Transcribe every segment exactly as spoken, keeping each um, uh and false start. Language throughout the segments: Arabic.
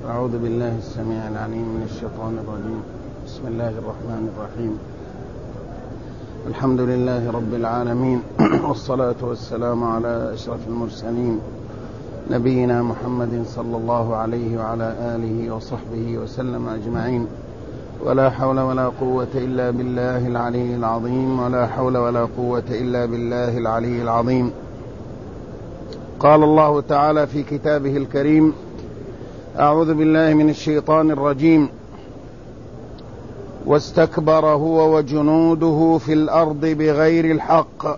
أعوذ بالله السميع العليم من الشيطان الرجيم. بسم الله الرحمن الرحيم. الحمد لله رب العالمين، والصلاة والسلام على أشرف المرسلين نبينا محمد صلى الله عليه وعلى آله وصحبه وسلم أجمعين. ولا حول ولا قوة إلا بالله العلي العظيم ولا حول ولا قوة إلا بالله العلي العظيم. قال الله تعالى في كتابه الكريم: أعوذ بالله من الشيطان الرجيم: واستكبر هو وجنوده في الأرض بغير الحق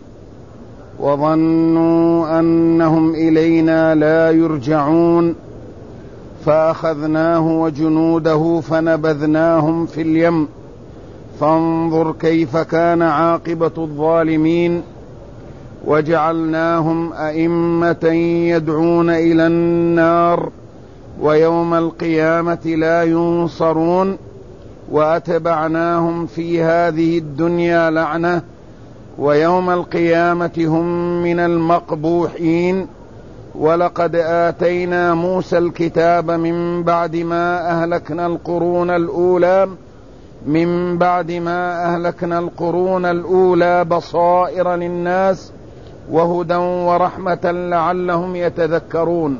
وظنوا أنهم إلينا لا يرجعون فأخذناه وجنوده فنبذناهم في اليم فانظر كيف كان عاقبة الظالمين وجعلناهم أئمة يدعون إلى النار ويوم القيامة لا ينصرون وأتبعناهم في هذه الدنيا لعنة ويوم القيامة هم من المقبوحين. ولقد آتينا موسى الكتاب من بعد ما أهلكنا القرون الأولى من بعد ما أهلكنا القرون الأولى بصائر للناس وهدى ورحمة لعلهم يتذكرون.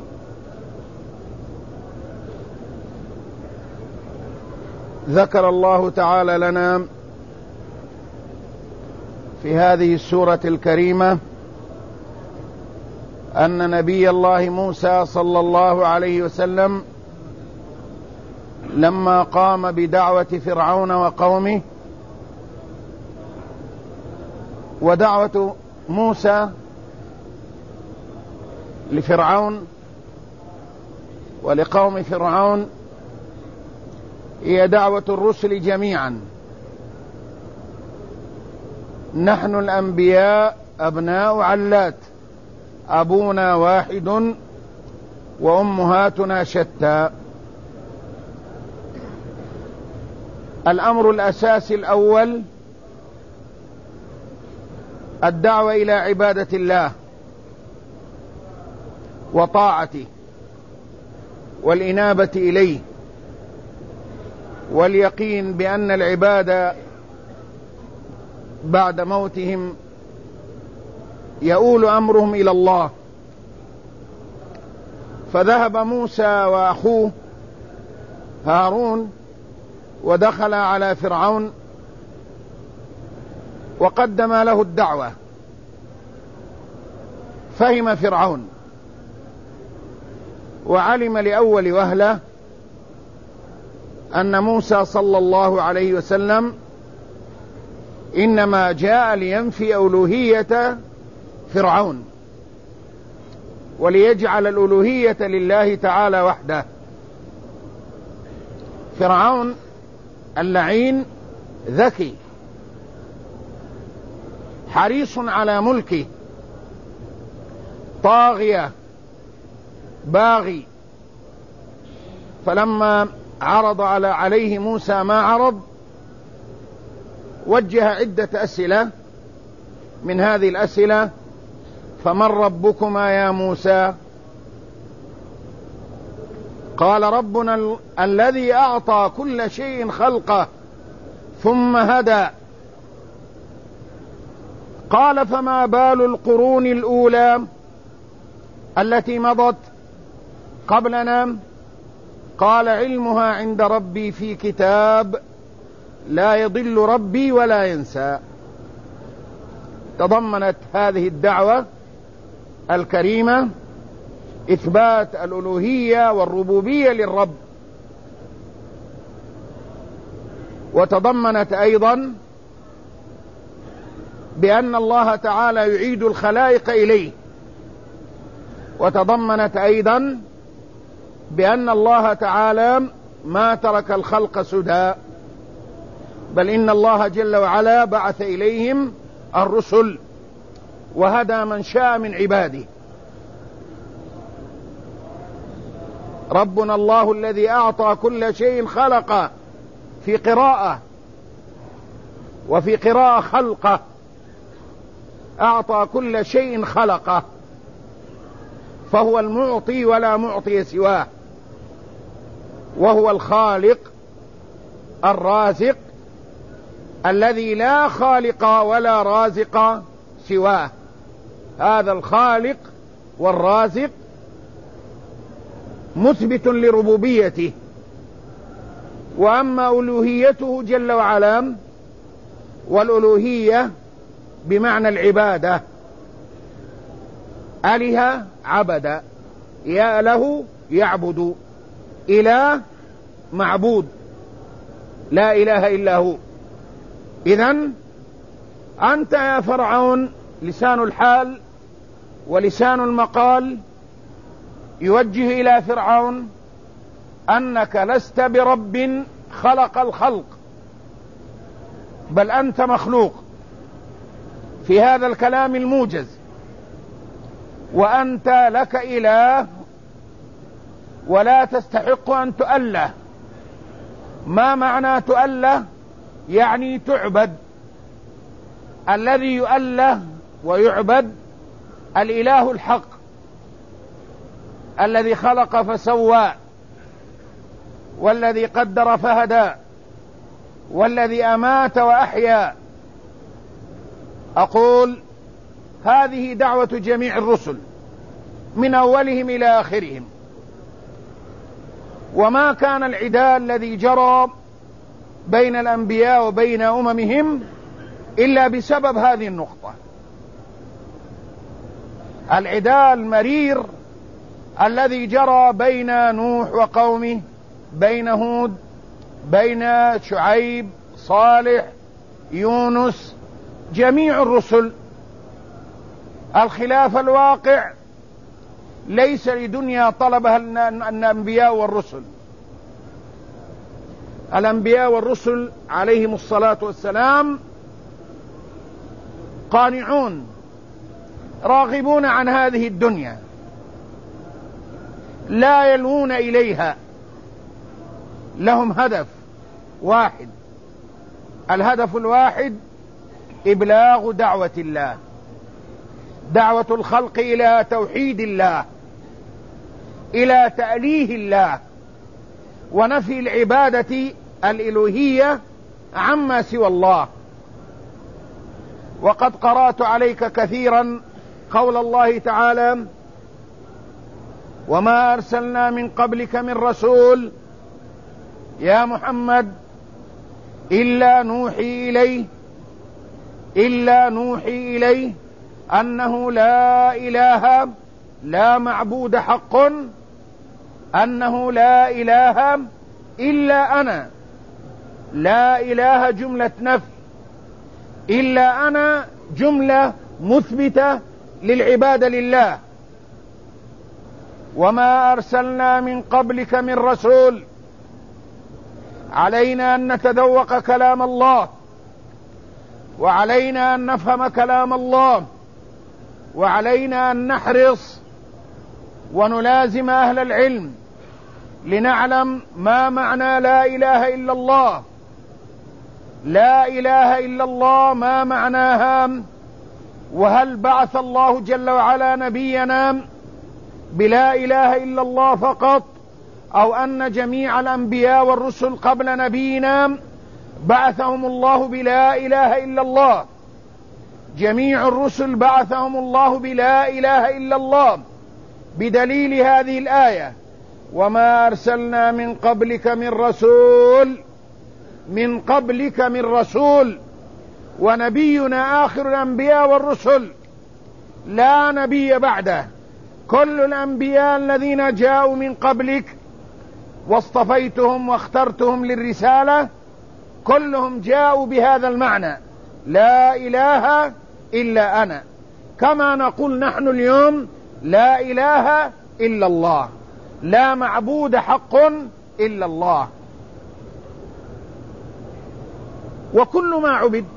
ذكر الله تعالى لنا في هذه السورة الكريمة أن نبي الله موسى صلى الله عليه وسلم لما قام بدعوة فرعون وقومه، ودعوة موسى لفرعون ولقوم فرعون هي دعوة الرسل جميعا. نحن الأنبياء أبناء علات، أبونا واحد وأمهاتنا شتى. الأمر الأساسي الأول الدعوة إلى عبادة الله وطاعته والإنابة إليه واليقين بأن العبادة بعد موتهم يؤول أمرهم إلى الله. فذهب موسى وأخوه هارون ودخل على فرعون وقدم له الدعوة. فهم فرعون وعلم لأول وهلة أن موسى صلى الله عليه وسلم إنما جاء لينفي ألوهية فرعون وليجعل الألوهية لله تعالى وحده. فرعون اللعين ذكي حريص على ملكه، طاغية باغي. فلما عرض على عليه موسى ما عرض وجه عدة أسئلة. من هذه الأسئلة: فمن ربكما يا موسى؟ قال: ربنا ال... الذي أعطى كل شيء خلقه ثم هدى. قال: فما بال القرون الأولى التي مضت قبلنا؟ قال: علمها عند ربي في كتاب لا يضل ربي ولا ينسى. تضمنت هذه الدعوة الكريمة إثبات الألوهية والربوبية للرب، وتضمنت أيضا بأن الله تعالى يعيد الخلائق إليه، وتضمنت أيضا بأن الله تعالى ما ترك الخلق سدى، بل إن الله جل وعلا بعث إليهم الرسل وهدى من شاء من عباده. ربنا الله الذي أعطى كل شيء خلقه في قراءة، وفي قراءة خلقه. أعطى كل شيء خلقه، فهو المعطي ولا معطي سواه. وهو الخالق الرازق الذي لا خالق ولا رازق سواه. هذا الخالق والرازق مثبت لربوبيته، وأما ألوهيته جل وعلا، والألوهية بمعنى العبادة، أله عبد، يا له يعبد، إله معبود، لا إله إلا هو. إذن أنت يا فرعون لسان الحال ولسان المقال يوجه إلى فرعون أنك لست برب خلق الخلق، بل أنت مخلوق في هذا الكلام الموجز، وأنت لك إله ولا تستحق أن تؤله. ما معنى تؤله؟ يعني تعبد. الذي يؤله ويعبد الإله الحق الذي خلق فسوى، والذي قدر فهدى، والذي أمات وأحيا. أقول هذه دعوة جميع الرسل من أولهم إلى آخرهم، وما كان العداء الذي جرى بين الأنبياء وبين أممهم إلا بسبب هذه النقطة، العداء المرير الذي جرى بين نوح وقومه، بين هود، بين شعيب، صالح، يونس، جميع الرسل. الخلاف الواقع ليس لدنيا طلبها الأنبياء والرسل. الأنبياء والرسل عليهم الصلاة والسلام قانعون راغبون عن هذه الدنيا، لا يلوون إليها، لهم هدف واحد، الهدف الواحد إبلاغ دعوة الله، دعوة الخلق إلى توحيد الله، إلى تأليه الله، ونفي العبادة الإلوهية عما سوى الله. وقد قرأت عليك كثيرا قول الله تعالى: وما أرسلنا من قبلك من رسول يا محمد إلا نوحي إليه إلا نوحي إليه أنه لا إله لا معبود حق، أنه لا إله إلا أنا، لا إله جملة نفي، إلا أنا جملة مثبتة للعبادة لله. وما أرسلنا من قبلك من رسول، علينا أن نتذوق كلام الله، وعلينا أن نفهم كلام الله، وعلينا أن نحرص ونلازم أهل العلم لنعلم ما معنى لا إله إلا الله. لا إله إلا الله ما معناها؟ وهل بعث الله جل وعلا نبينا بلا إله إلا الله فقط، أو أن جميع الأنبياء والرسل قبل نبينا بعثهم الله بلا إله إلا الله؟ جميع الرسل بعثهم الله بلا إله إلا الله، بدليل هذه الآية: وما أرسلنا من قبلك من رسول، من قبلك من رسول، ونبينا آخر الأنبياء والرسل، لا نبي بعده. كل الأنبياء الذين جاءوا من قبلك واصطفيتهم واخترتهم للرسالة كلهم جاءوا بهذا المعنى: لا إله إلا أنا، كما نقول نحن اليوم: لا إله إلا الله، لا معبود حق إلا الله. وكل ما عبد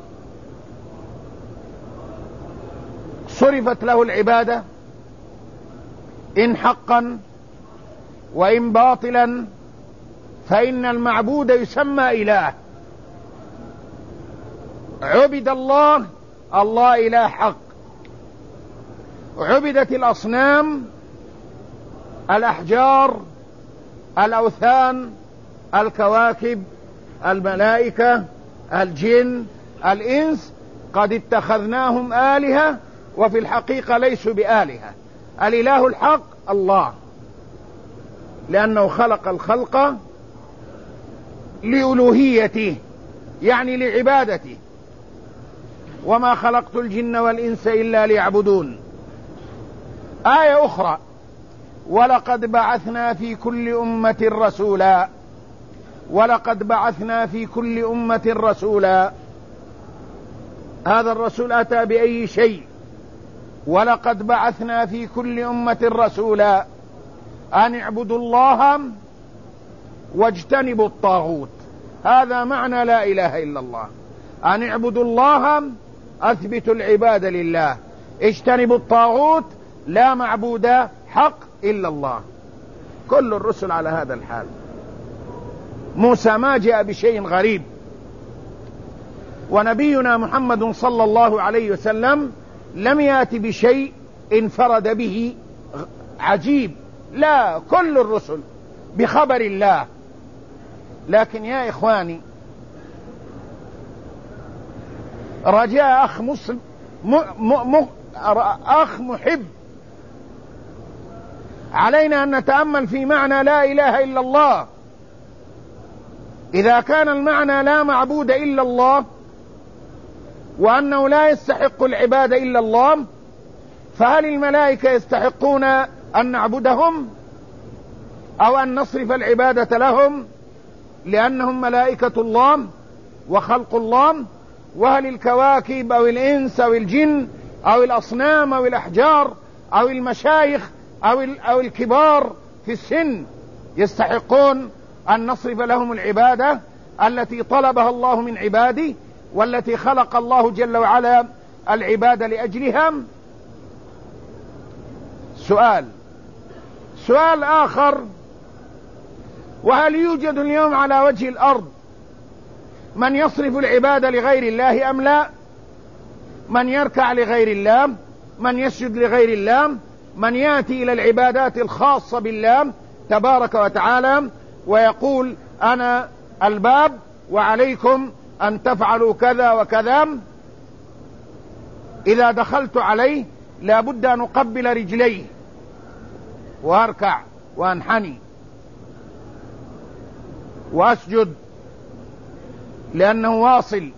صرفت له العبادة، إن حقا وإن باطلا، فإن المعبود يسمى إله. عبد الله، الله إله حق. عبدت الأصنام، الأحجار، الأوثان، الكواكب، الملائكة، الجن، الإنس، قد اتخذناهم آلهة وفي الحقيقة ليسوا بآلهة. الإله الحق الله، لأنه خلق الخلق لألوهيته، يعني لعبادته. وما خلقت الجن والإنس إلا ليعبدون. آية أخرى: ولقد بعثنا في كل أمة رسولا. ولقد بعثنا في كل أمة رسولا. هذا الرسول أتى بأي شيء؟ ولقد بعثنا في كل أمة رسولا أن اعبدوا الله واجتنبوا الطاغوت. هذا معنى لا إله إلا الله. أن اعبدوا الله، أثبتوا العبادة لله، اجتنبوا الطاغوت، لا معبود حق إلا الله. كل الرسل على هذا الحال. موسى ما جاء بشيء غريب، ونبينا محمد صلى الله عليه وسلم لم يأتي بشيء انفرد به عجيب، لا، كل الرسل بخبر الله. لكن يا إخواني، رجاء أخ مسلم م م م أخ محب، علينا أن نتأمل في معنى لا إله إلا الله. إذا كان المعنى لا معبود إلا الله، وأنه لا يستحق العبادة إلا الله، فهل الملائكة يستحقون أن نعبدهم أو أن نصرف العبادة لهم لأنهم ملائكة الله وخلق الله؟ وهل الكواكب أو الإنس أو الجن أو الأصنام أو الأحجار أو المشايخ أو, أو الكبار في السن يستحقون أن نصرف لهم العبادة التي طلبها الله من عباده، والتي خلق الله جل وعلا العبادة لأجلها؟ سؤال. سؤال آخر: وهل يوجد اليوم على وجه الأرض من يصرف العبادة لغير الله أم لا؟ من يركع لغير الله، من يسجد لغير الله، من يأتي إلى العبادات الخاصة بالله تبارك وتعالى ويقول أنا الباب وعليكم أن تفعلوا كذا وكذا. إذا دخلت عليه لابد أن أقبل رجليه وأركع وأنحني وأسجد، لأنه واصل،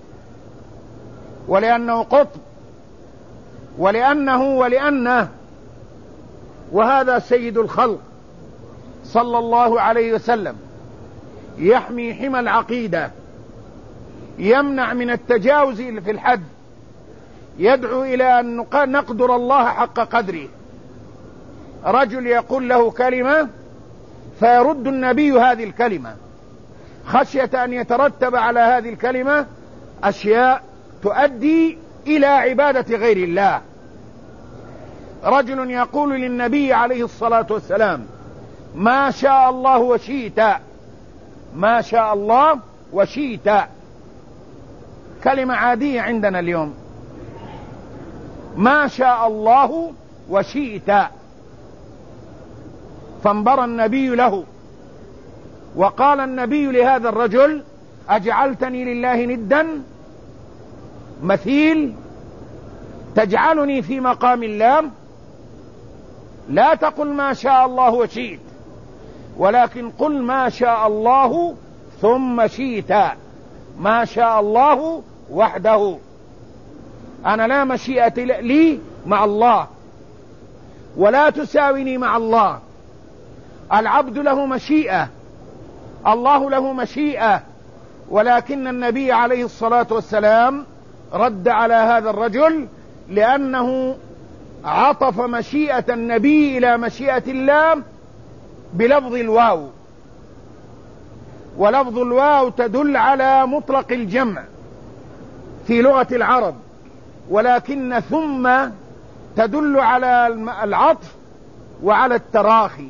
ولأنه قطب، ولأنه ولأنه وهذا سيد الخلق صلى الله عليه وسلم، يحمي حمى العقيدة، يمنع من التجاوز في الحد، يدعو إلى أن نقدر الله حق قدره. رجل يقول له كلمة فيرد النبي هذه الكلمة خشية أن يترتب على هذه الكلمة أشياء تؤدي إلى عبادة غير الله. رجل يقول للنبي عليه الصلاة والسلام ما شاء الله وشئت، ما شاء الله وشئت، كلمة عادية عندنا اليوم، ما شاء الله وشئت. فانبر النبي له وقال النبي لهذا الرجل أجعلتني لله ندا مثيل، تجعلني في مقام الله؟ لا تقل ما شاء الله وشئت، ولكن قل ما شاء الله ثم شئت، ما شاء الله وحده. أنا لا مشيئة لي مع الله ولا تساويني مع الله. العبد له مشيئة، الله له مشيئة، ولكن النبي عليه الصلاة والسلام رد على هذا الرجل لأنه عطف مشيئة النبي إلى مشيئة الله بلفظ الواو، ولفظ الواو تدل على مطلق الجمع في لغة العرب، ولكن ثم تدل على العطف وعلى التراخي.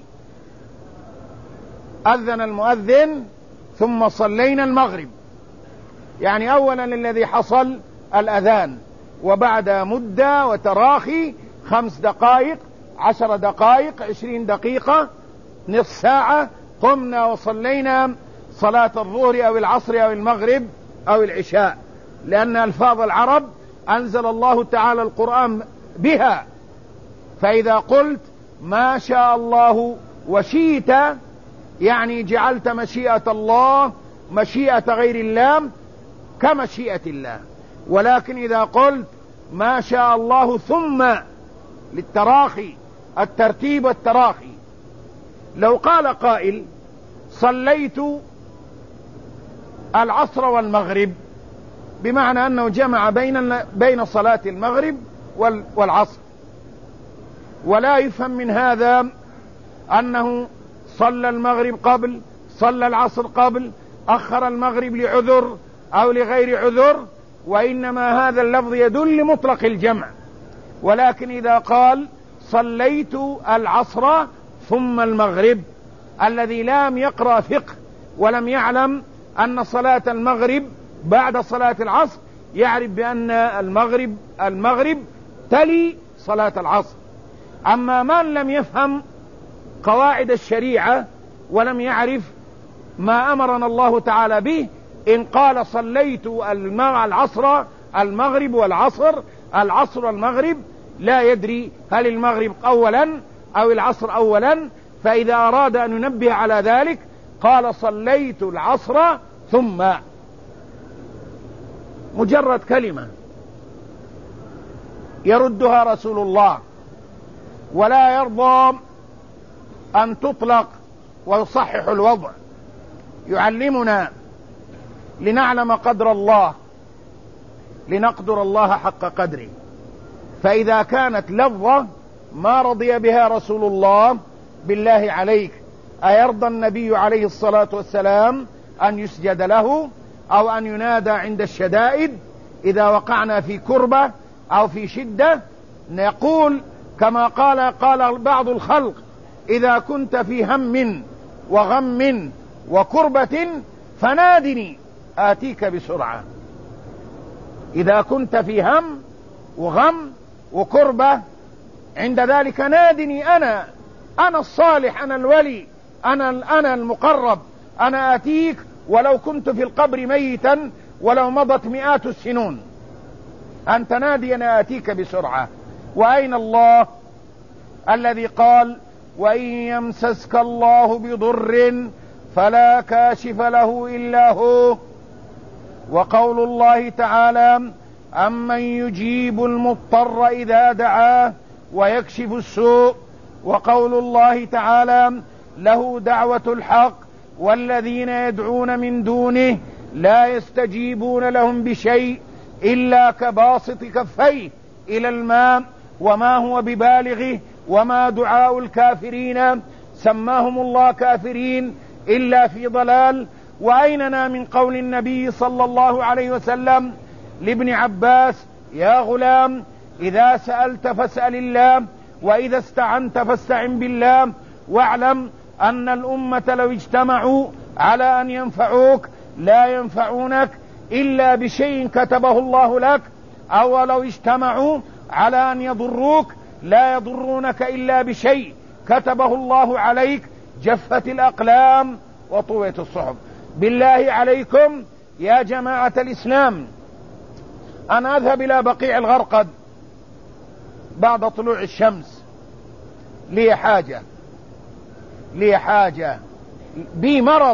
أذن المؤذن ثم صلينا المغرب، يعني أولا الذي حصل الأذان، وبعد مدة وتراخي خمس دقائق، عشر دقائق، عشرين دقيقة، نصف ساعة، قمنا وصلينا صلاة الظهر أو العصر أو المغرب أو العشاء، لأن ألفاظ العرب أنزل الله تعالى القرآن بها. فإذا قلت ما شاء الله وشئت يعني جعلت مشيئة الله مشيئة غير الله كمشيئة الله. ولكن إذا قلت ما شاء الله ثم للتراخي، الترتيب والتراخي، لو قال قائل صليت العصر والمغرب، بمعنى أنه جمع بين بين صلاة المغرب والعصر، ولا يفهم من هذا أنه صلى المغرب قبل، صلى العصر قبل، أخر المغرب لعذر أو لغير عذر، وإنما هذا اللفظ يدل لمطلق الجمع. ولكن إذا قال صليت العصر ثم المغرب، الذي لم يقرأ فقه ولم يعلم أن صلاة المغرب بعد صلاة العصر يعرف بأن المغرب المغرب تلي صلاة العصر. أما من لم يفهم قواعد الشريعة ولم يعرف ما أمرنا الله تعالى به، إن قال صليت العصر المغرب والعصر العصر والمغرب لا يدري هل المغرب أولا أو العصر أولا. فإذا أراد أن ينبه على ذلك قال صليت العصر ثم، مجرد كلمة يردها رسول الله، ولا يرضى أن تطلق ويصحح الوضع. يعلمنا لنعلم قدر الله، لنقدر الله حق قدره. فإذا كانت لفظة ما رضي بها رسول الله، بالله عليك أيرضى النبي عليه الصلاة والسلام أن يسجد له أو أن ينادى عند الشدائد إذا وقعنا في كربة أو في شدة؟ نقول كما قال قال بعض الخلق إذا كنت في هم وغم وكربة فنادني آتيك بسرعة. إذا كنت في هم وغم وكربة عند ذلك نادني، أنا أنا الصالح، أنا الولي، أنا أنا المقرب، أنا آتيك ولو كنت في القبر ميتا ولو مضت مئات السنون، أنت نادي أنا آتيك بسرعة. وأين الله الذي قال وإن يمسسك الله بضر فلا كاشف له إلا هو؟ وقول الله تعالى أمن يجيب المضطر إذا دعاه ويكشف السوء، وقول الله تعالى له دعوة الحق والذين يدعون من دونه لا يستجيبون لهم بشيء إلا كباسط كفيه إلى الماء وما هو ببالغه وما دعاء الكافرين سماهم الله كافرين إلا في ضلال. وأيننا من قول النبي صلى الله عليه وسلم لابن عباس يا غلام إذا سألت فاسأل الله وإذا استعنت فاستعن بالله واعلم أن الأمة لو اجتمعوا على أن ينفعوك لا ينفعونك إلا بشيء كتبه الله لك، أو لو اجتمعوا على أن يضروك لا يضرونك إلا بشيء كتبه الله عليك. جفت الأقلام وطويت الصحف. بالله عليكم يا جماعة الإسلام، أنا أذهب إلى بقيع الغرقد بعد طلوع الشمس، لي حاجة لي حاجة بي مرض،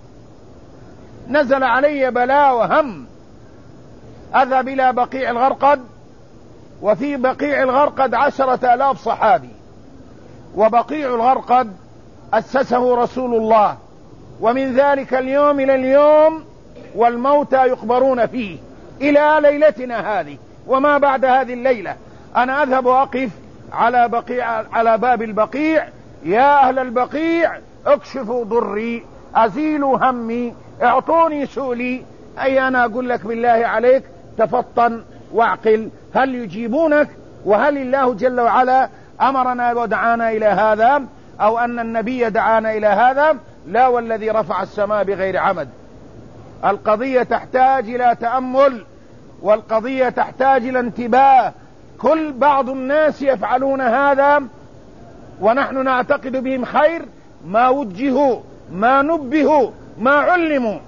نزل علي بلاء وهم، أذهب إلى بقيع الغرقد، وفي بقيع الغرقد عشرة آلاف صحابي، وبقيع الغرقد أسسه رسول الله، ومن ذلك اليوم إلى اليوم والموتى يقبرون فيه إلى ليلتنا هذه وما بعد هذه الليلة. أنا أذهب وأقف على بقيع على باب البقيع، يا أهل البقيع اكشفوا ضري، أزيلوا همي، اعطوني سؤلي. أي أنا أقول لك بالله عليك تفطن واعقل، هل يجيبونك؟ وهل الله جل وعلا أمرنا ودعانا إلى هذا، أو أن النبي دعانا إلى هذا؟ لا، والذي رفع السماء بغير عمد. القضية تحتاج إلى تأمل، والقضية تحتاج إلى انتباه. كل بعض الناس يفعلون هذا ونحن نعتقد بهم خير، ما وجهوا ما نبهوا ما علموا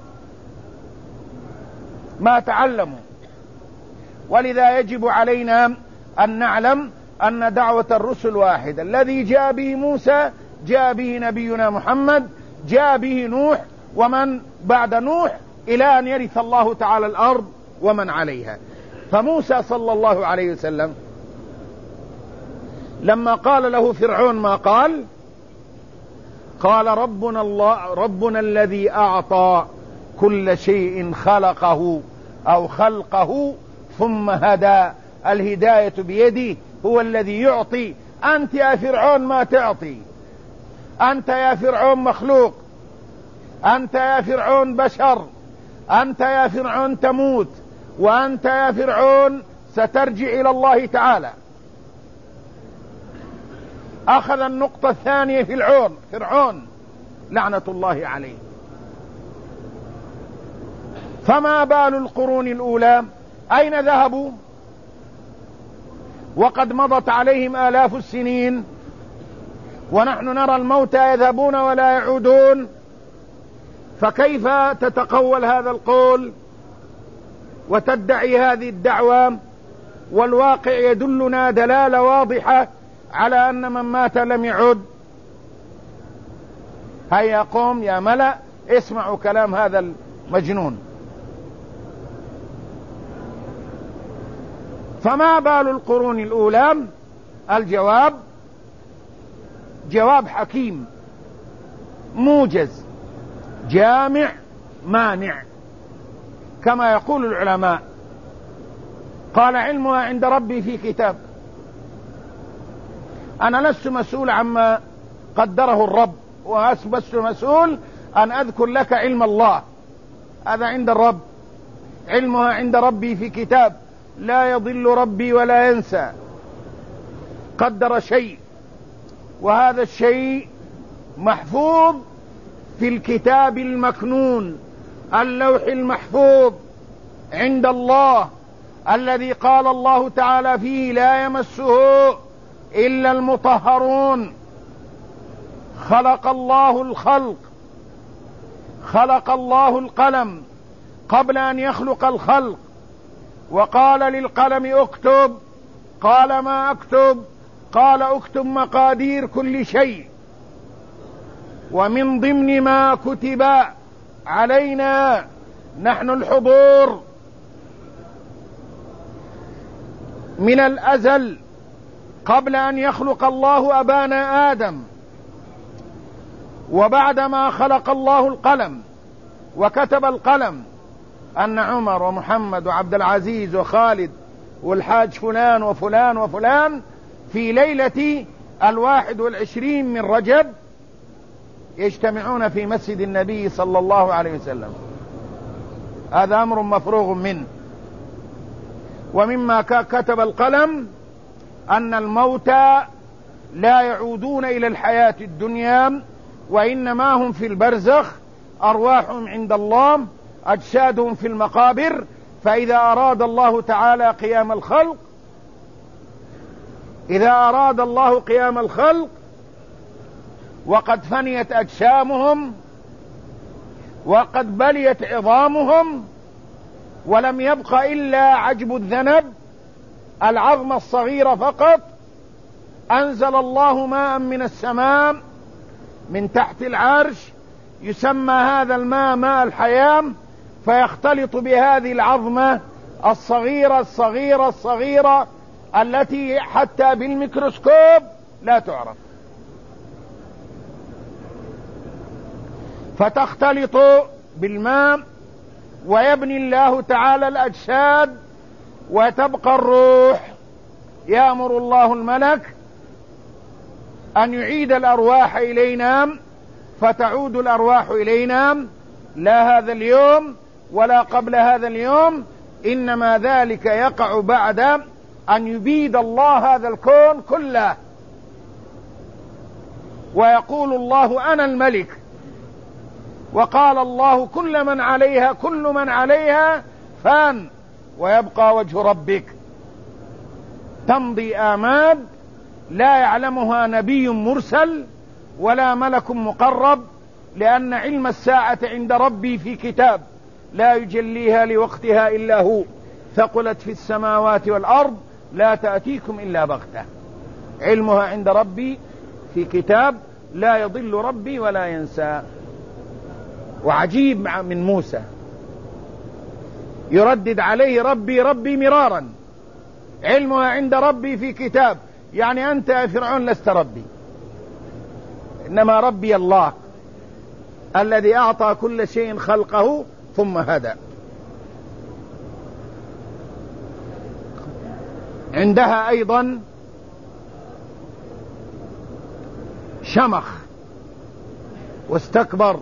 ما تعلموا. ولذا يجب علينا أن نعلم أن دعوة الرسل واحدة، الذي جاء به موسى جاء به نبينا محمد، جاء به نوح ومن بعد نوح إلى أن يرث الله تعالى الأرض ومن عليها. فموسى صلى الله عليه وسلم لما قال له فرعون ما قال، قال ربنا الله ربنا الذي أعطى كل شيء خلقه أو خلقه ثم هدى، الهداية بيدي، هو الذي يعطي. أنت يا فرعون ما تعطي، أنت يا فرعون مخلوق، أنت يا فرعون بشر، أنت يا فرعون تموت، وأنت يا فرعون سترجع إلى الله تعالى. أخذ النقطة الثانية في العون فرعون لعنة الله عليه. فما بال القرون الأولى أين ذهبوا وقد مضت عليهم آلاف السنين، ونحن نرى الموتى يذهبون ولا يعودون؟ فكيف تتقول هذا القول وتدعي هذه الدعوة، والواقع يدلنا دلالة واضحة على أن من مات لم يعد؟ هيا قوم يا ملأ اسمعوا كلام هذا المجنون. فما بال القرون الأولى؟ الجواب جواب حكيم موجز جامع مانع كما يقول العلماء. قال علمها عند ربي في كتاب. أنا لست مسؤول عما قدره الرب، وأسبس مسؤول أن أذكر لك علم الله، هذا عند الرب. علمها عند ربي في كتاب لا يضل ربي ولا ينسى. قدر شيء، وهذا الشيء محفوظ في الكتاب المكنون، اللوح المحفوظ عند الله، الذي قال الله تعالى فيه لا يمسه إلا المطهرون. خلق الله الخلق، خلق الله القلم قبل أن يخلق الخلق، وقال للقلم اكتب، قال ما اكتب؟ قال اكتب مقادير كل شيء. ومن ضمن ما كتب علينا نحن الحضور من الأزل قبل أن يخلق الله أبانا آدم، وبعدما خلق الله القلم وكتب القلم أن عمر ومحمد وعبد العزيز وخالد والحاج فلان وفلان وفلان في ليلة الواحد والعشرين من رجب يجتمعون في مسجد النبي صلى الله عليه وسلم. هذا أمر مفروغ منه. ومما كتب القلم أن الموتى لا يعودون إلى الحياة الدنيا، وإنما هم في البرزخ، أرواحهم عند الله، أجسادهم في المقابر. فإذا أراد الله تعالى قيام الخلق إذا أراد الله قيام الخلق وقد فنيت أجسامهم وقد بليت عظامهم ولم يبق إلا عجب الذنب، العظم الصغيرة فقط، أنزل الله ماء من السماء من تحت العرش، يسمى هذا الماء ماء الحياة، فيختلط بهذه العظمة الصغيرة الصغيرة الصغيرة التي حتى بالميكروسكوب لا تعرف، فتختلط بالماء ويبني الله تعالى الأجساد وتبقى الروح. يأمر الله الملك أن يعيد الأرواح إلينا فتعود الأرواح إلينا، لا هذا اليوم ولا قبل هذا اليوم، إنما ذلك يقع بعد أن يبيد الله هذا الكون كله، ويقول الله أنا الملك، وقال الله كل من عليها كل من عليها فان ويبقى وجه ربك. تمضي آماد لا يعلمها نبي مرسل ولا ملك مقرب لأن علم الساعة عند ربي في كتاب لا يجليها لوقتها إلا هو، ثقلت في السماوات والأرض لا تأتيكم إلا بغتة. علمها عند ربي في كتاب لا يضل ربي ولا ينسى. وعجيب من موسى يردد عليه ربي ربي مرارا، علمها عند ربي في كتاب، يعني أنت يا فرعون لست ربي، إنما ربي الله الذي أعطى كل شيء خلقه ثم هدى. عندها أيضا شمخ واستكبر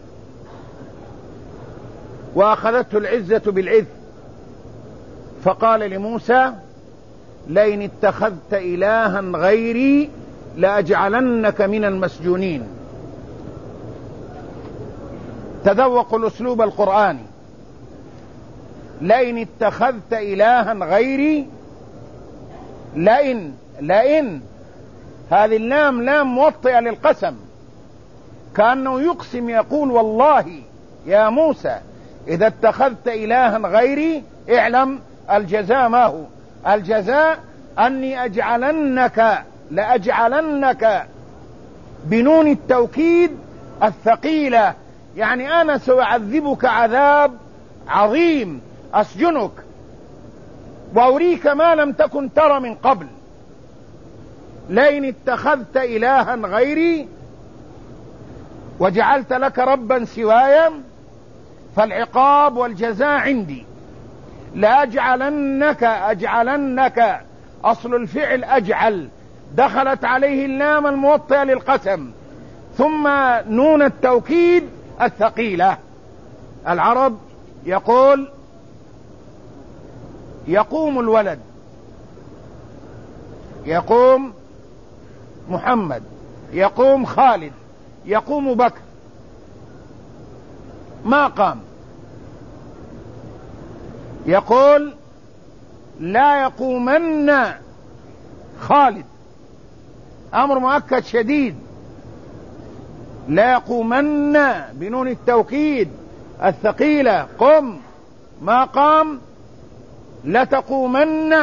وأخذته العزة بالعز، فقال لموسى لئن اتخذت إلها غيري لأجعلنك من المسجونين. تذوقوا الأسلوب القرآني، لئن اتخذت إلها غيري، لئن لئن هذه اللام لام موطئة للقسم، كأنه يقسم يقول والله يا موسى إذا اتخذت إلها غيري اعلم الجزاء ما هو؟ الجزاء أني أجعلنك لأجعلنك بنون التوكيد الثقيلة، يعني أنا سأعذبك عذاب عظيم، أسجنك وأريك ما لم تكن ترى من قبل. لئن اتخذت إلها غيري وجعلت لك ربا سواي فالعقاب والجزاء عندي. لأجعلنك أجعلنك أصل الفعل أجعل، دخلت عليه اللام الموطئة للقسم ثم نون التوكيد الثقيلة. العرب يقول يقوم الولد، يقوم محمد، يقوم خالد، يقوم بكر، ما قام. يقول لا يقومن خالد، أمر مؤكد شديد، لا يقومن بنون التوكيد الثقيلة، قم، ما قام، لتقومن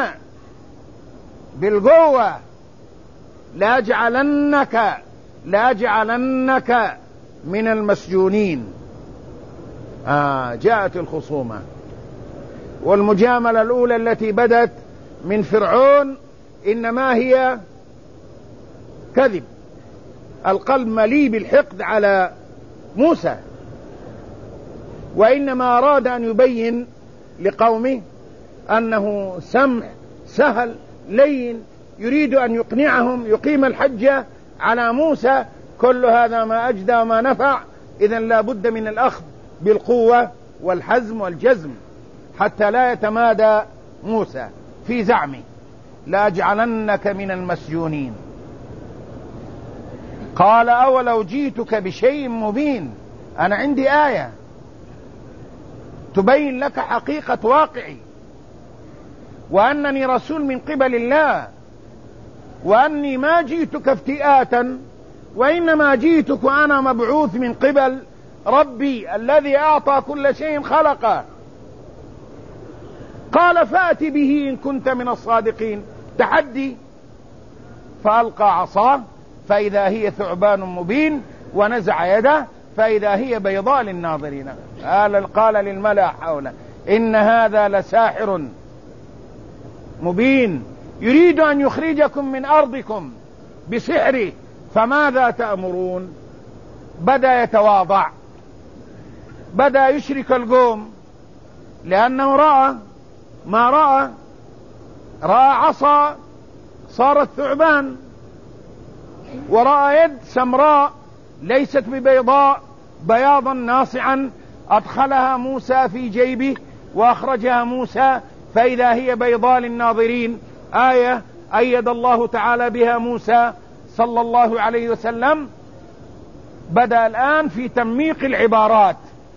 بالقوة، لأجعلنك لأجعلنك من المسجونين. آه جاءت الخصومة والمجاملة الأولى التي بدت من فرعون إنما هي كذب، القلب مليء بالحقد على موسى، وإنما أراد أن يبين لقومه أنه سمح سهل لين، يريد أن يقنعهم يقيم الحجة على موسى. كل هذا ما أجدى وما نفع، إذن لا بد من الأخذ بالقوة والحزم والجزم حتى لا يتمادى موسى في زعمه. لأجعلنك من المسجونين. قال أولو جئتك بشيء مبين، أنا عندي آية تبين لك حقيقة واقعي، وأنني رسول من قبل الله، وأني ما جئتك افتئاتا، وإنما جئتك وأنا مبعوث من قبل ربي الذي أعطى كل شيء خلقه. قال فأت به إن كنت من الصادقين، تحدي. فألقى عصاه فإذا هي ثعبان مبين، ونزع يده فإذا هي بيضاء للناظرين. قال للملأ حوله إن هذا لساحر مبين يريد أن يخرجكم من أرضكم بسحره فماذا تأمرون. بدأ يتواضع، بدأ يشرك القوم، لأنه رأى ما رأى، رأى عصا صارت ثعبان، ورأى يد سمراء ليست ببيضاء، بياضا ناصعا أدخلها موسى في جيبه وأخرجها موسى فإذا هي بيضاء للناظرين. آية أيد الله تعالى بها موسى صلى الله عليه وسلم. بدأ الآن في تمييق العبارات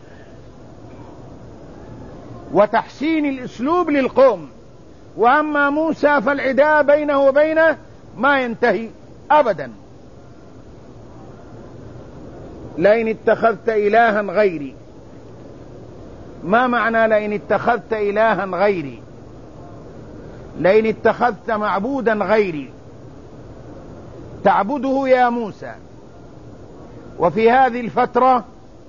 وتحسين الأسلوب للقوم. وأما موسى فالعداء بينه وبينه ما ينتهي أبدا. لئن اتخذت إلها غيري. ما معنى لئن اتخذت إلها غيري؟ لئن اتخذت معبودا غيري تعبده يا موسى. وفي هذه الفترة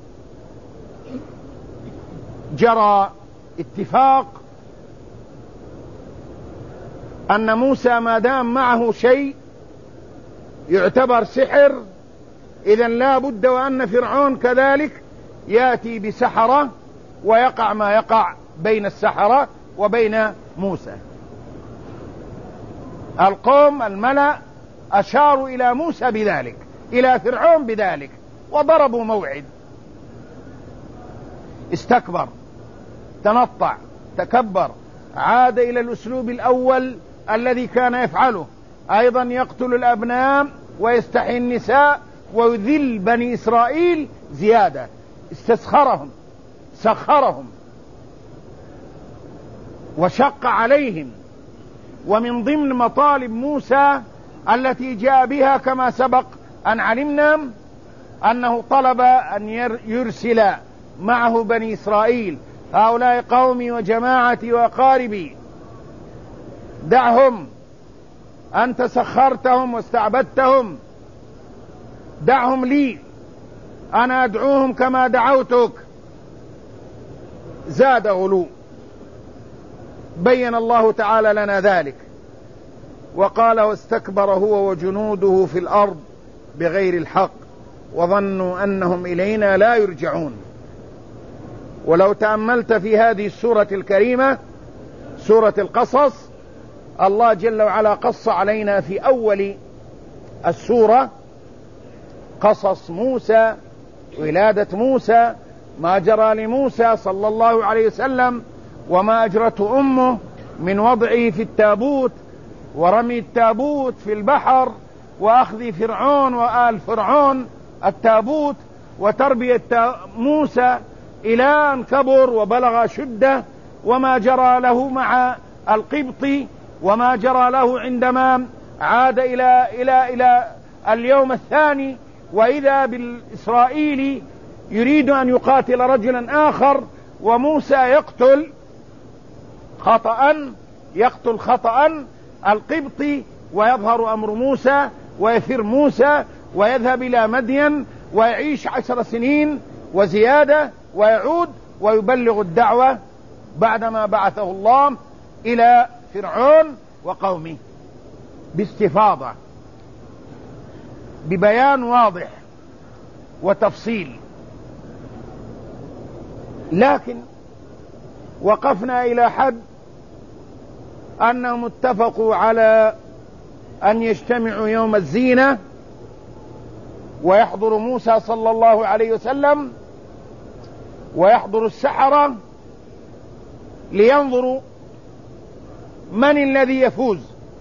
جرى اتفاق أن موسى ما دام معه شيء يعتبر سحر، إذن لا بد وأن فرعون كذلك يأتي بسحرة ويقع ما يقع بين السحرة وبين موسى. القوم الملأ أشاروا إلى موسى بذلك، إلى فرعون بذلك، وضربوا موعد. استكبر، تنطع، تكبر، عاد إلى الأسلوب الأول الذي كان يفعله، أيضا يقتل الأبناء ويستحيي النساء ويذل بني إسرائيل زيادة. استسخرهم، سخرهم، وشق عليهم. ومن ضمن مطالب موسى التي جاء بها كما سبق أن علمنا أنه طلب أن يرسل معه بني إسرائيل: هؤلاء قومي وجماعتي وأقاربي، دعهم، أنت سخرتهم واستعبدتهم، دعهم لي، أنا أدعوهم كما دعوتك. زاد غلو، بين الله تعالى لنا ذلك وقال: واستكبر هو وجنوده في الأرض بغير الحق وظنوا أنهم إلينا لا يرجعون. ولو تأملت في هذه السورة الكريمة، سورة القصص، الله جل وعلا قص علينا في أول السورة قصص موسى، ولادة موسى، ما جرى لموسى صلى الله عليه وسلم، وما أجرته أمه من وضعه في التابوت ورمي التابوت في البحر وأخذ فرعون وآل فرعون التابوت وتربية موسى إلى أن كبر وبلغ شدة، وما جرى له مع القبطي، وما جرى له عندما عاد إلى إلى إلى اليوم الثاني وإذا بالإسرائيلي يريد أن يقاتل رجلا آخر، وموسى يقتل خطأ يقتل خطأ القبطي، ويظهر أمر موسى ويفر موسى ويذهب إلى مدين ويعيش عشر سنين وزيادة، ويعود ويبلغ الدعوة بعدما بعثه الله إلى فرعون وقومه باستفاضة، ببيان واضح وتفصيل. لكن وقفنا إلى حد أنهم اتفقوا على أن يجتمعوا يوم الزينة ويحضر موسى صلى الله عليه وسلم ويحضر السحرة لينظروا من الذي يفوز.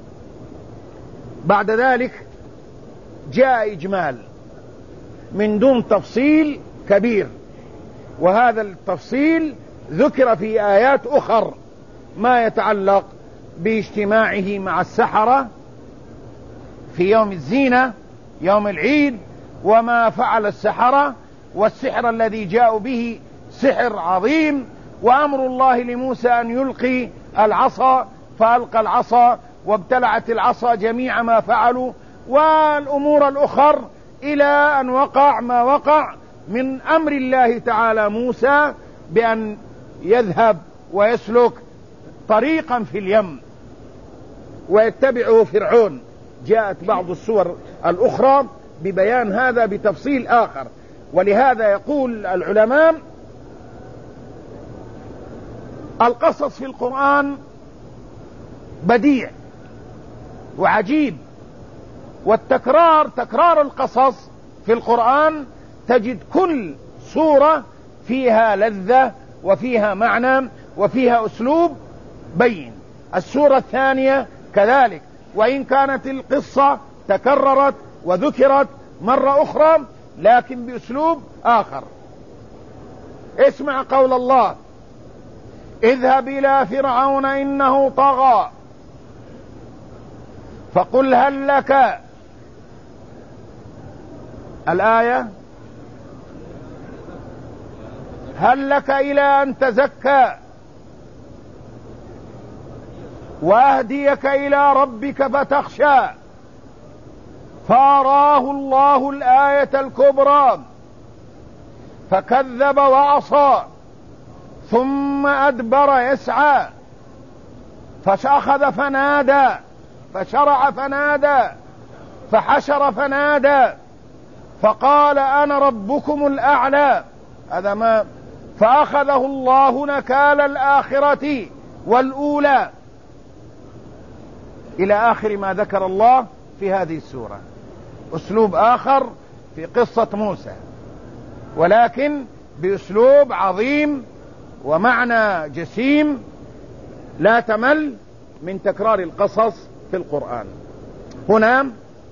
بعد ذلك جاء إجمال من دون تفصيل كبير، وهذا التفصيل ذكر في آيات أخر ما يتعلق باجتماعه مع السحرة في يوم الزينة يوم العيد، وما فعل السحرة والسحر الذي جاءوا به سحر عظيم، وأمر الله لموسى أن يلقي العصا فألقى العصا وابتلعت العصا جميع ما فعلوا، والأمور الأخر إلى أن وقع ما وقع من أمر الله تعالى موسى بأن يذهب ويسلك طريقا في اليم ويتبعه فرعون. جاءت بعض السور الأخرى ببيان هذا بتفصيل آخر. ولهذا يقول العلماء: القصص في القرآن بديع وعجيب، والتكرار تكرار القصص في القرآن تجد كل سورة فيها لذة وفيها معنى وفيها أسلوب بين. السورة الثانية كذلك، وإن كانت القصة تكررت وذكرت مرة أخرى لكن بأسلوب آخر. اسمع قول الله: اذهب إلى فرعون إنه طغى فقل هل لك. الآية هل لك إلى أن تزكى وأهديك إلى ربك فتخشى؟ فأراه الله الآية الكبرى فكذب وعصى ثم أدبر يسعى فأخذ فنادى فشرع فنادى فحشر فنادى فقال أنا ربكم الأعلى. هذا ما فأخذه الله نكال الآخرة والأولى إلى آخر ما ذكر الله في هذه السورة. أسلوب آخر في قصة موسى، ولكن بأسلوب عظيم ومعنى جسيم لا تمل من تكرار القصص في القرآن. هنا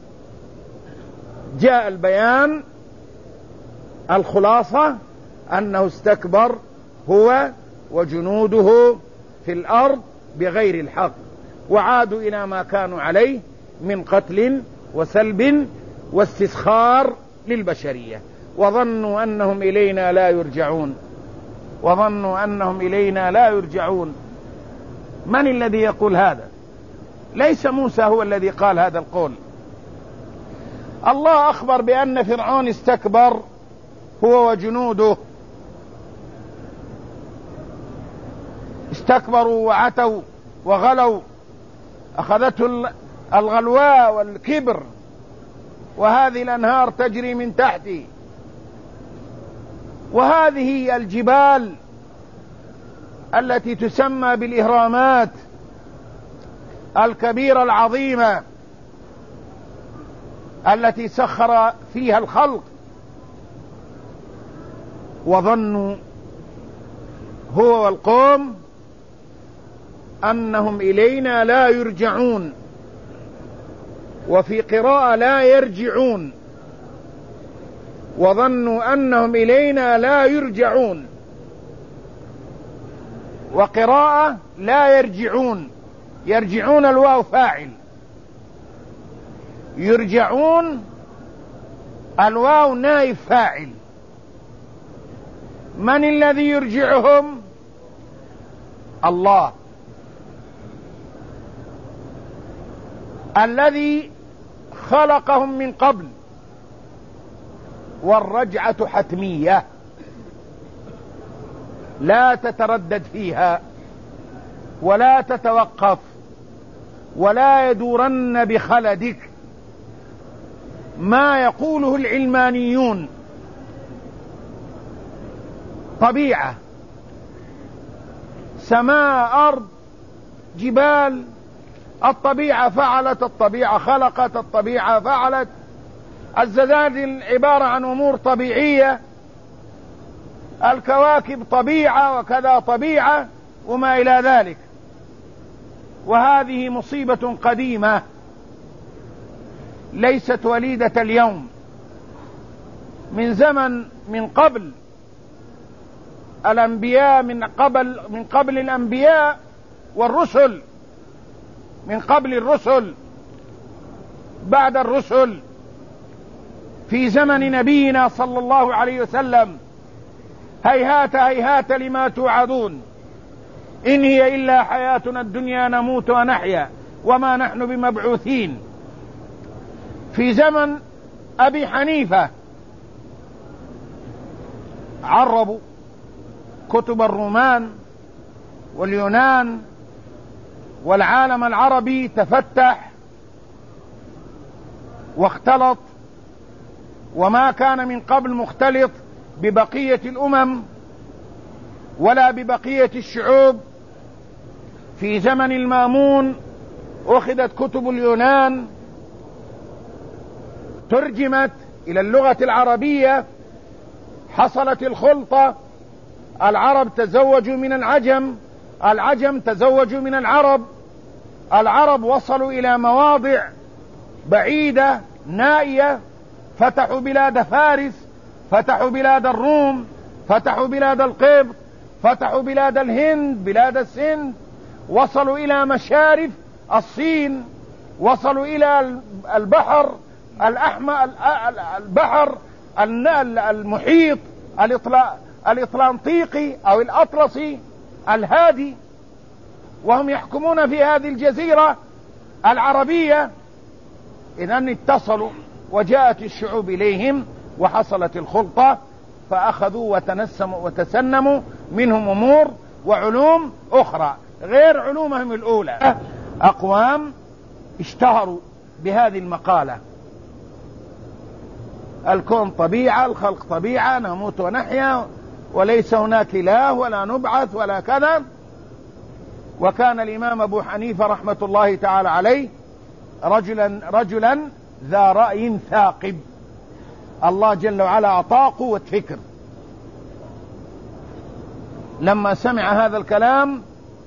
جاء البيان، الخلاصة أنه استكبر هو وجنوده في الأرض بغير الحق، وعادوا إلى ما كانوا عليه من قتل وسلب واستسخار للبشرية، وظنوا أنهم إلينا لا يرجعون وظنوا أنهم إلينا لا يرجعون. من الذي يقول هذا؟ ليس موسى هو الذي قال هذا القول. الله أخبر بأن فرعون استكبر هو وجنوده، استكبروا وعتوا وغلوا، أخذته الغلواء والكبر، وهذه الأنهار تجري من تحتي، وهذه الجبال التي تسمى بالإهرامات الكبيرة العظيمة التي سخر فيها الخلق، وظنوا هو والقوم أنهم إلينا لا يرجعون، وفي قراءة لا يرجعون، وظنوا أنهم إلينا لا يرجعون، وقراءة لا يرجعون، يرجعون الواو فاعل، يرجعون الواو نائب فاعل. من الذي يرجعهم؟ الله الذي خلقهم من قبل، والرجعة حتمية لا تتردد فيها ولا تتوقف ولا يدورن بخلدك. ما يقوله العلمانيون طبيعة، سماء، أرض، جبال، الطبيعة فعلت، الطبيعة خلقت، الطبيعة فعلت، الزلازل عبارة عن أمور طبيعية، الكواكب طبيعة وكذا طبيعة وما إلى ذلك. وهذه مصيبة قديمة ليست وليدة اليوم، من زمن من قبل الأنبياء، من قبل من قبل الأنبياء والرسل، من قبل الرسل، بعد الرسل، في زمن نبينا صلى الله عليه وسلم. هيهات هيهات لما توعدون، إن هي إلا حياتنا الدنيا نموت ونحيا وما نحن بمبعوثين. في زمن أبي حنيفة عربوا كتب الرومان واليونان، والعالم العربي تفتح واختلط، وما كان من قبل مختلط ببقية الأمم ولا ببقية الشعوب. في زمن المامون أخذت كتب اليونان، ترجمت إلى اللغة العربية، حصلت الخلطة، العرب تزوجوا من العجم، العجم تزوجوا من العرب، العرب وصلوا إلى مواضع بعيدة نائية، فتحوا بلاد فارس، فتحوا بلاد الروم، فتحوا بلاد القبط، فتحوا بلاد الهند، بلاد السند، وصلوا إلى مشارف الصين، وصلوا إلى البحر الأحمر، البحر المحيط، الإطلنطيقي أو الأطلسي الهادي، وهم يحكمون في هذه الجزيرة العربية. إذن اتصلوا وجاءت الشعوب إليهم وحصلت الخلطة، فأخذوا وتنسموا وتسنموا منهم أمور وعلوم أخرى غير علومهم الأولى. أقوام اشتهروا بهذه المقالة: الكون طبيعة، الخلق طبيعة، نموت ونحيا، وليس هناك إله ولا نبعث ولا كذا. وكان الإمام أبو حنيفة رحمة الله تعالى عليه رجلا رجلا ذا رأي ثاقب، الله جل وعلا أعطاه قوة فكر. لما سمع هذا الكلام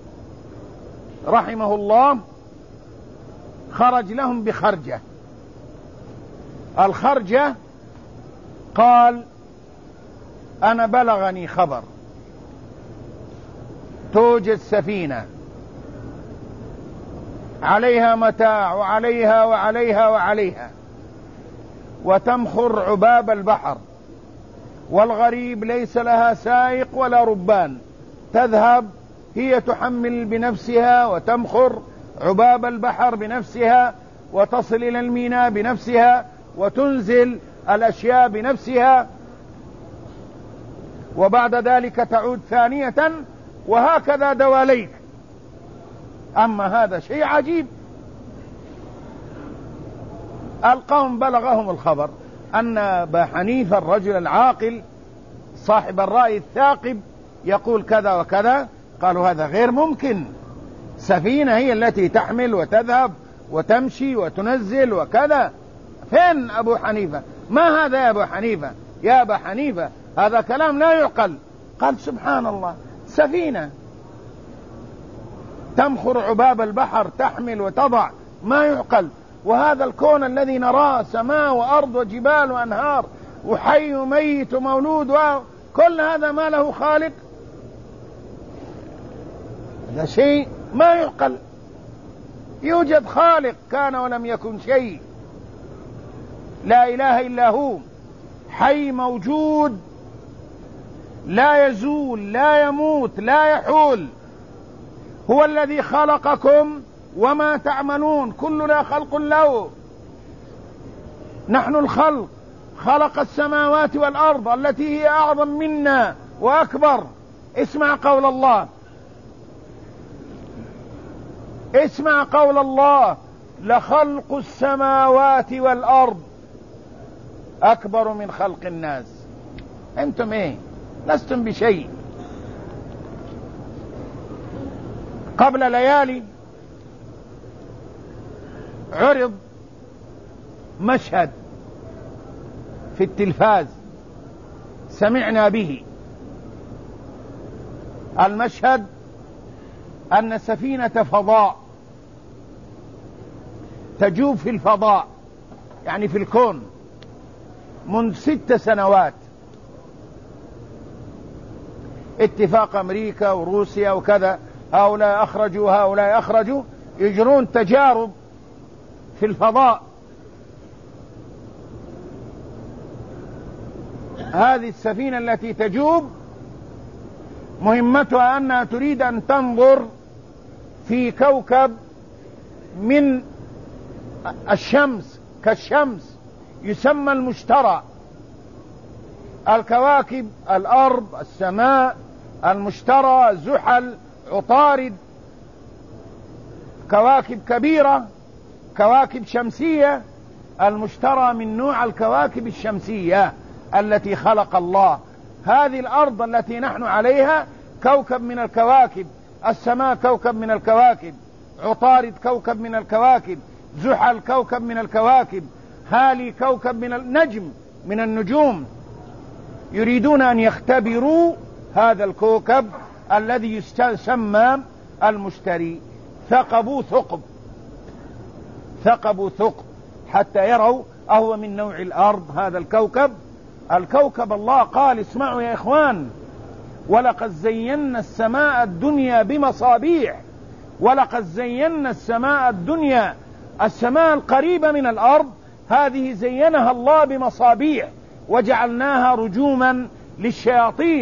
رحمه الله خرج لهم بخرجة. الخرجة قال: أنا بلغني خبر توجد سفينة عليها متاع وعليها وعليها وعليها، وتمخر عباب البحر، والغريب ليس لها سائق ولا ربان، تذهب هي تحمل بنفسها وتمخر عباب البحر بنفسها، وتصل إلى الميناء بنفسها، وتنزل الأشياء بنفسها، وبعد ذلك تعود ثانية، وهكذا دواليك. أما هذا شيء عجيب. القوم بلغهم الخبر أن أبا حنيفة الرجل العاقل صاحب الرأي الثاقب يقول كذا وكذا. قالوا: هذا غير ممكن، سفينة هي التي تحمل وتذهب وتمشي وتنزل وكذا. فين أبو حنيفة؟ ما هذا يا أبو حنيفة؟ يا أبا حنيفة هذا كلام لا يعقل. قال: سبحان الله، سفينة تمخر عباب البحر، تحمل وتضع، ما يعقل. وهذا الكون الذي نراه سماء وأرض وجبال وأنهار وحي وميت ومولود وكل هذا ما له خالق؟ هذا شيء ما يعقل. يوجد خالق كان ولم يكن شيء، لا إله إلا هو، حي موجود لا يزول لا يموت لا يحول، هو الذي خلقكم وما تعملون، كلنا خلق له. نحن الخلق، خلق السماوات والأرض التي هي أعظم منا وأكبر. اسمع قول الله، اسمع قول الله: لخلق السماوات والأرض أكبر من خلق الناس. أنتم إيه؟ لستم بشيء. قبل ليالي عرض مشهد في التلفاز سمعنا به. المشهد أن سفينة فضاء تجوب في الفضاء، يعني في الكون، منذ ست سنوات. اتفاق أمريكا وروسيا وكذا، هؤلاء أخرجوا هؤلاء أخرجوا، يجرون تجارب في الفضاء. هذه السفينة التي تجوب مهمتها أنها تريد أن تنظر في كوكب من الشمس كالشمس يسمى المشتري. الكواكب: الأرض، السماء، المشتري، زحل، عطارد، كواكب كبيرة، كواكب شمسية. المشتري من نوع الكواكب الشمسية التي خلق الله. هذه الأرض التي نحن عليها كوكب من الكواكب، السماء كوكب من الكواكب، عطارد كوكب من الكواكب، زحل كوكب من الكواكب، هالي كوكب من النجم من النجوم. يريدون أن يختبروا هذا الكوكب الذي يسمى المشتري. ثقبوا ثقب ثقبوا ثقب حتى يروا أهو من نوع الأرض هذا الكوكب. الكوكب الله قال: اسمعوا يا إخوان: ولقد زينا السماء الدنيا بمصابيح. ولقد زينا السماء الدنيا، السماء القريبة من الأرض هذه زينها الله بمصابيح، وجعلناها رجوما للشياطين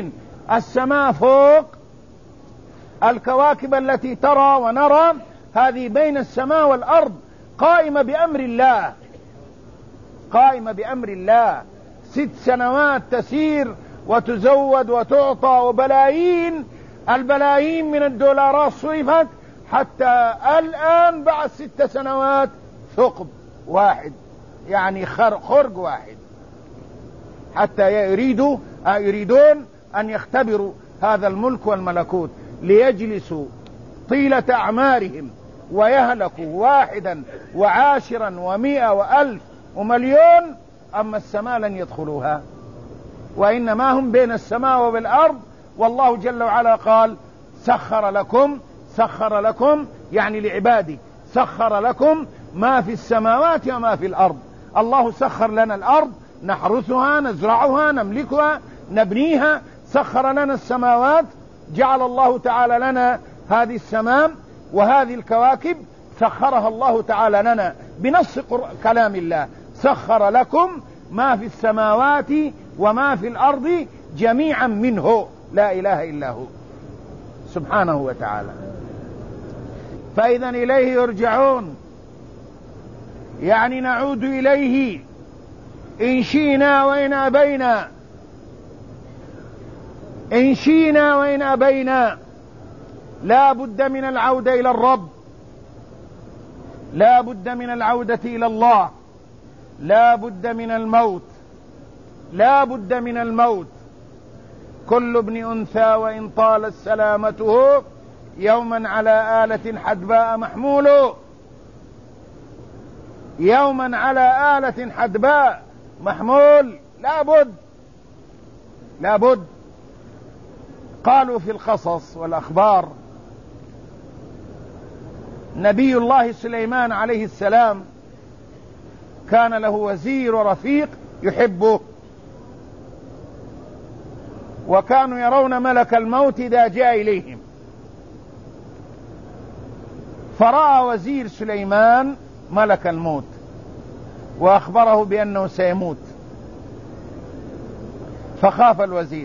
السماء فوق، الكواكب التي ترى ونرى هذه بين السماء والأرض، قائمة بأمر الله، قائمة بأمر الله. ست سنوات تسير وتزود وتعطى، وبلايين البلايين من الدولارات صرفت، حتى الآن بعد ست سنوات ثقب واحد، يعني خرق واحد، حتى يريدوا يريدون أن يختبروا هذا الملك والملكوت، ليجلسوا طيلة أعمارهم ويهلكوا واحدا وعاشرا ومئة وألف ومليون، أما السماء لن يدخلوها، وإنما هم بين السماء وبالأرض. والله جل وعلا قال سخر لكم، سخر لكم يعني لعبادي، سخر لكم ما في السماوات وما في الأرض. الله سخر لنا الأرض نحرثها نزرعها نملكها نبنيها، سخر لنا السماوات، جعل الله تعالى لنا هذه السماء وهذه الكواكب، سخرها الله تعالى لنا بنص كلام الله، سخر لكم ما في السماوات وما في الأرض جميعا منه لا إله إلا هو سبحانه وتعالى. فإذا إليه يرجعون، يعني نعود إليه إن شئنا وإن أبينا، إن شئنا وإن أبينا، لا بد من العودة إلى الرب، لا بد من العودة إلى الله، لا بد من الموت، لا بد من الموت. كل ابن أنثى وإن طالت سلامته يوما على آلة حدباء محمول، يوما على آلة حدباء محمول، لا بد لا بد. قالوا في القصص والأخبار نبي الله سليمان عليه السلام كان له وزير ورفيق يحبه، وكانوا يرون ملك الموت إذا جاء إليهم، فرأى وزير سليمان ملك الموت وأخبره بأنه سيموت، فخاف الوزير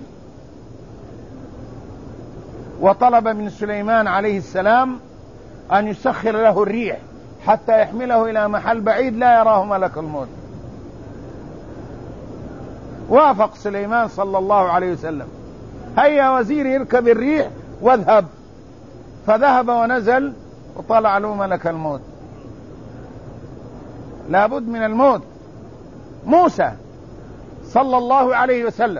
وطلب من سليمان عليه السلام أن يسخر له الريح حتى يحمله إلى محل بعيد لا يراه ملك الموت. وافق سليمان صلى الله عليه وسلم، هيا وزيري اركب الريح واذهب، فذهب ونزل وطلع له ملك الموت. لابد من الموت. موسى صلى الله عليه وسلم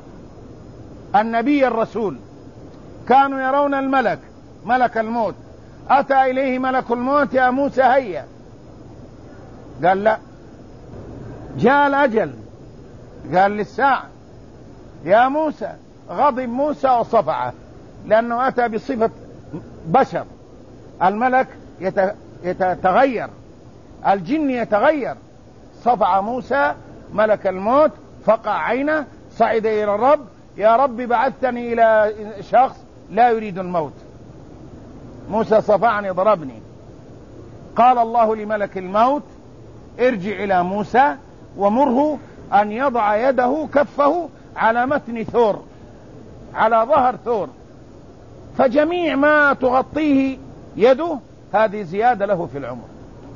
النبي الرسول كانوا يرون الملك ملك الموت، أتى إليه ملك الموت يا موسى هيا، قال لا، جاء الأجل قال للساعة يا موسى، غضب موسى وصفعه لأنه أتى بصفة بشر، الملك يتغير، الجن يتغير. صفع موسى ملك الموت، فقع عينه، صعد إلى الرب، يا رب بعثتني إلى شخص لا يريد الموت، موسى صفعني ضربني. قال الله لملك الموت ارجع إلى موسى ومره أن يضع يده كفه على متن ثور، على ظهر ثور، فجميع ما تغطيه يده هذه زيادة له في العمر.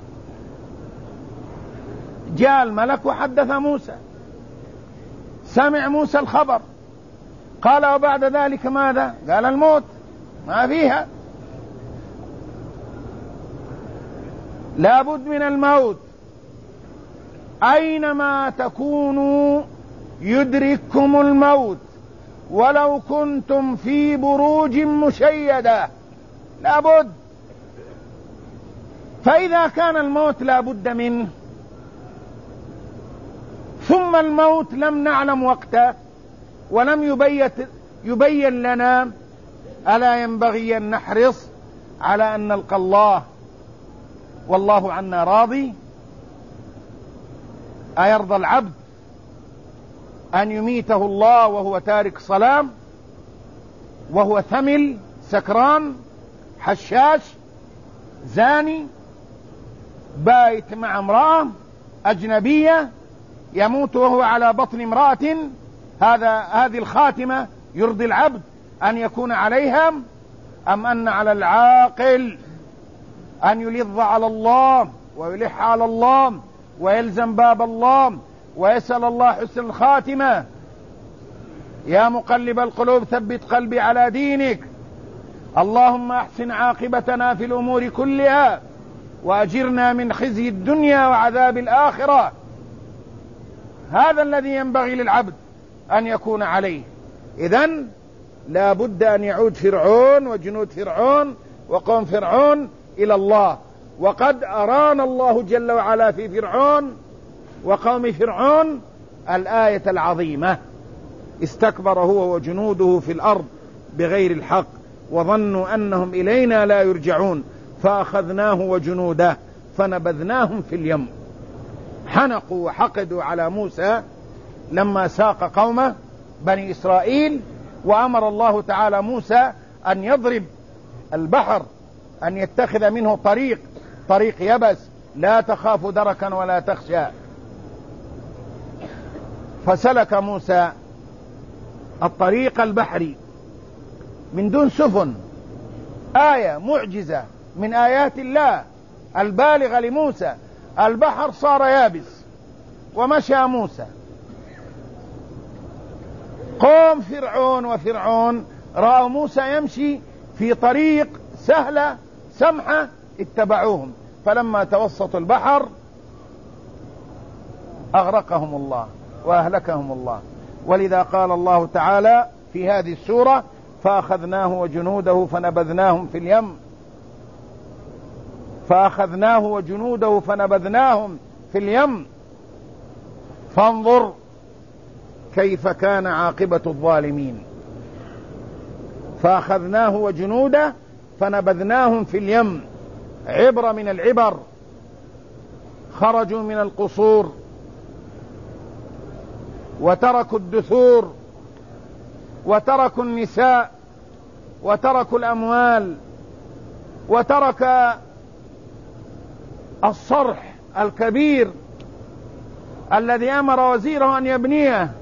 جاء الملك وحدث موسى، سمع موسى الخبر، قال وبعد ذلك ماذا؟ قال الموت، ما فيها، لابد من الموت. أينما تكونوا يدرككم الموت ولو كنتم في بروج مشيدة، لابد. فإذا كان الموت لابد منه، ثم الموت لم نعلم وقته ولم يبين, يبين لنا، ألا ينبغي أن نحرص على أن نلقى الله والله عنا راضي؟ أيرضى العبد أن يميته الله وهو تارك صلاة، وهو ثمل سكران حشاش زاني بايت مع امرأة أجنبية، يموت وهو على بطن امرأة؟ هذا هذه الخاتمة يرضي العبد أن يكون عليها، أم أن على العاقل أن يلظ على الله ويلح على الله ويلزم باب الله ويسأل الله حسن الخاتمة؟ يا مقلب القلوب ثبت قلبي على دينك، اللهم أحسن عاقبتنا في الأمور كلها وأجرنا من خزي الدنيا وعذاب الآخرة. هذا الذي ينبغي للعبد أن يكون عليه. إذن لا بد أن يعود فرعون وجنود فرعون وقوم فرعون إلى الله، وقد أرانا الله جل وعلا في فرعون وقوم فرعون الآية العظيمة. استكبر هو وجنوده في الأرض بغير الحق وظنوا أنهم إلينا لا يرجعون فأخذناه وجنوده فنبذناهم في اليم. حنقوا وحقدوا على موسى لما ساق قومه بني إسرائيل، وأمر الله تعالى موسى أن يضرب البحر، أن يتخذ منه طريق طريق يبس لا تخاف دركا ولا تخشى. فسلك موسى الطريق البحري من دون سفن، آية معجزة من آيات الله البالغة لموسى. البحر صار يابس ومشى موسى. قوم فرعون وفرعون رأوا موسى يمشي في طريق سهلة سمحة اتبعوهم، فلما توسطوا البحر أغرقهم الله وأهلكهم الله. ولذا قال الله تعالى في هذه السورة فأخذناه وجنوده فنبذناهم في اليم. فأخذناه وجنوده فنبذناهم في اليم فانظر كيف كان عاقبة الظالمين. فأخذناه وجنوده فنبذناهم في اليم، عبرة من العبر. خرجوا من القصور وتركوا الدثور وتركوا النساء وتركوا الأموال وترك الصرح الكبير الذي أمر وزيره أن يبنيه،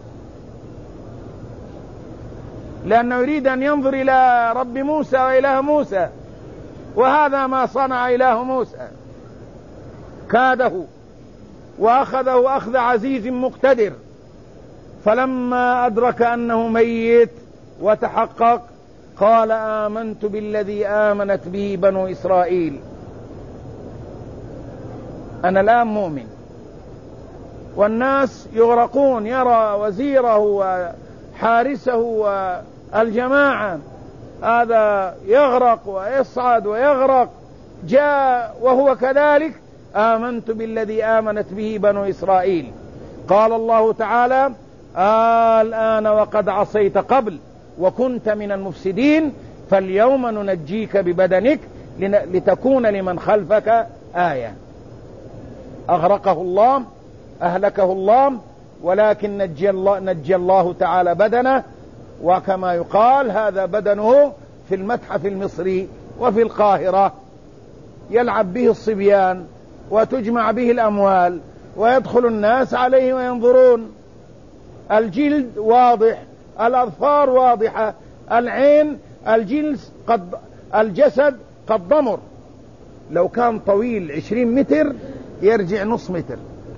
لأنه يريد أن ينظر إلى رب موسى وإله موسى، وهذا ما صنع إله موسى. كاده وأخذه أخذ عزيز مقتدر، فلما أدرك أنه ميت وتحقق قال آمنت بالذي آمنت به بنو إسرائيل. أنا الآن مؤمن. والناس يغرقون، يرى وزيره وحارسه والجماعة هذا يغرق ويصعد ويغرق، جاء وهو كذلك آمنت بالذي آمنت به بنو إسرائيل. قال الله تعالى آه الآن وقد عصيت قبل وكنت من المفسدين فاليوم ننجيك ببدنك لتكون لمن خلفك آية. أغرقه الله أهلكه الله، ولكن نجي الله, نجي الله تعالى بدنه، وكما يقال هذا بدنه في المتحف المصري وفي القاهرة، يلعب به الصبيان وتجمع به الأموال ويدخل الناس عليه وينظرون. الجلد واضح، الأظفار واضحة، العين، الجلس قد الجسد قد ضمر. لو كان طويل عشرين متر يرجع نص متر.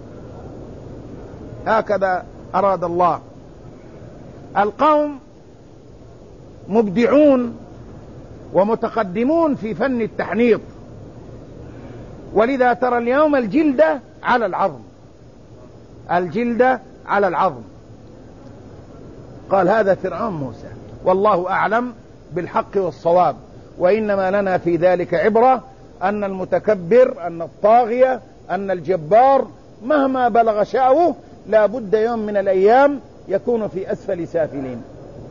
هكذا أراد الله. القوم مبدعون ومتقدمون في فن التحنيط، ولذا ترى اليوم الجلدة على العظم، الجلدة على العظم. قال هذا فرعون موسى، والله أعلم بالحق والصواب. وإنما لنا في ذلك عبرة أن المتكبر، أن الطاغية، أن الجبار مهما بلغ شأوه لا بد يوم من الأيام يكون في أسفل سافلين.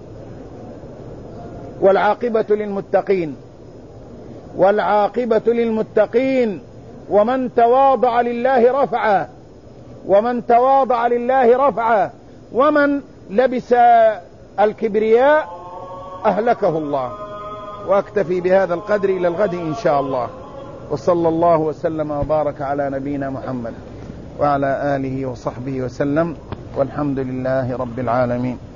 والعاقبة للمتقين، والعاقبة للمتقين. ومن تواضع لله رفعه، ومن تواضع لله رفعه، ومن لبس الكبرياء أهلكه الله. وأكتفي بهذا القدر إلى الغد إن شاء الله. وصلى الله وسلم وبارك على نبينا محمد وعلى آله وصحبه وسلم، والحمد لله رب العالمين.